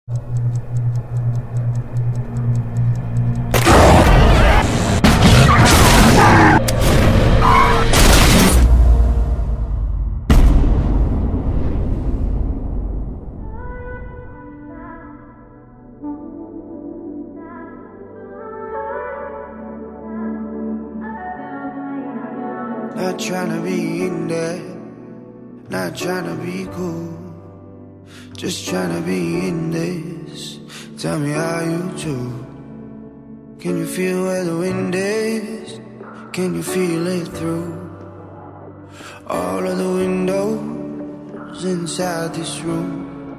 Not tryna be in there, not tryna be cool, just tryna be in this. Tell me how you do. Can you feel where the wind is? Can you feel it through all of the windows inside this room?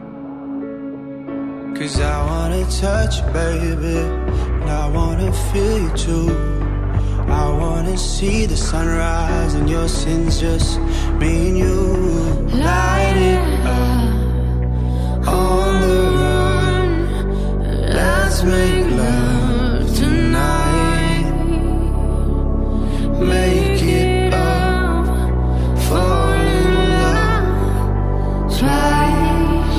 'Cause I wanna touch you, baby, and I wanna feel you too. I wanna see the sunrise and your sins, just me and you. Light it up on the run. Let's make love tonight. Make it up, fall in love twice.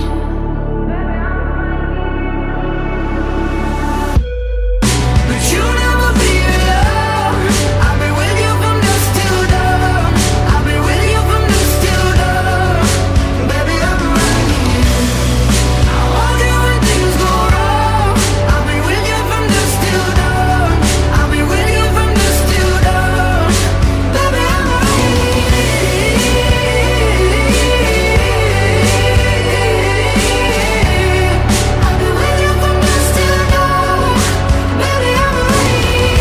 But you never be alone. I'll be with you from dusk till dawn. I'll be with you from dusk till dawn. Baby, I'm right here. I want you when things go wrong. I'll be with you from dusk till dawn. I'll be with you from dusk till dawn. Baby, I'm right here. I'll be with you from dusk till dawn. Baby, I'm right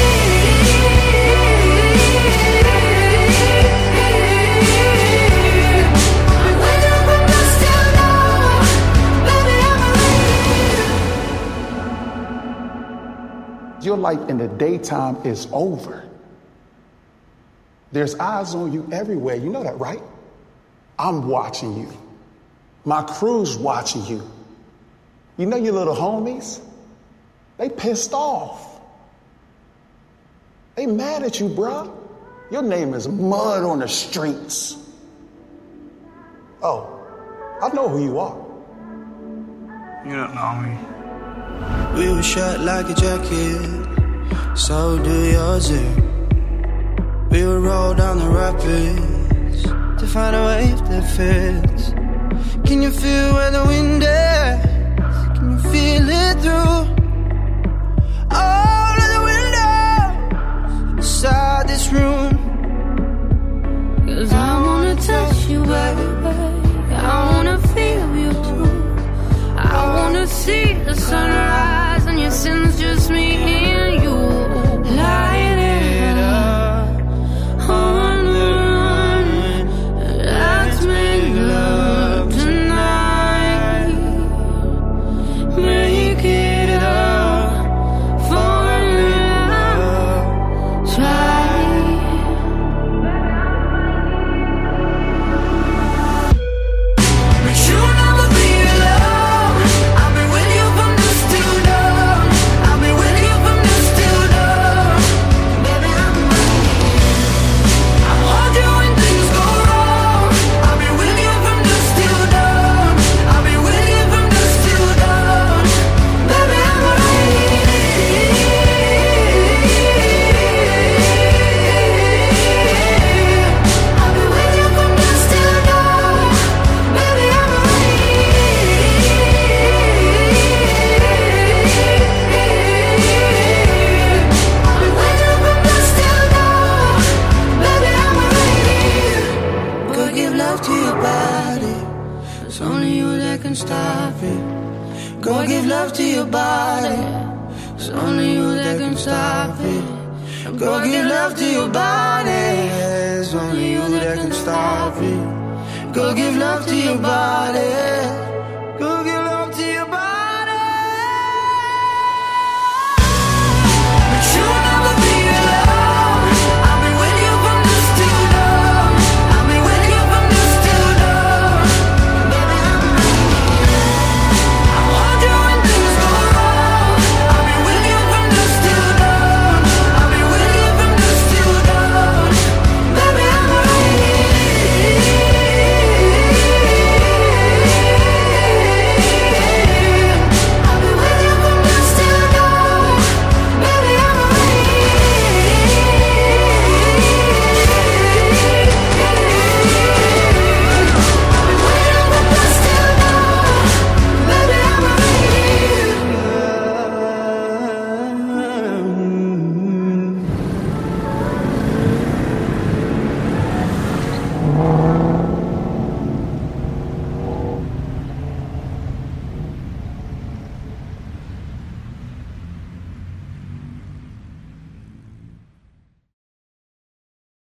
Your life in the daytime is over. There's eyes on you everywhere. You know that, right? I'm watching you. My crew's watching you. You know your little homies? They pissed off. They mad at you, bruh. Your name is mud on the streets. Oh, I know who you are. You don't know me. We were shut like a jacket, so do yours. We would roll down the rapids to find a wave that fits. Can you feel where the wind is? Can you feel it through all of the windows inside this room? 'Cause I wanna touch you, baby. I wanna feel you too. I wanna see the sunrise and your sins, just me and you. Light it up on the run. Let's make love tonight. Make it up for love. Try. But you never be alone. I'll be with you from dusk till dawn. I'll be with you from dusk till dawn. Baby, I'm right here. I want you when things go wrong. I'll be with you from dusk till dawn. I'll be with you from dusk till dawn. Baby, I'm right here. I'll be with you from dusk till dawn. Baby, I'm right here. I'll be with you from dusk till dawn. Baby, I'm right here. Go give love to your body. It's only you that can stop it. Go give love to your body. It's only you that can stop it. Go give love to your body. It's only you that can stop it. Go give love to your body. Go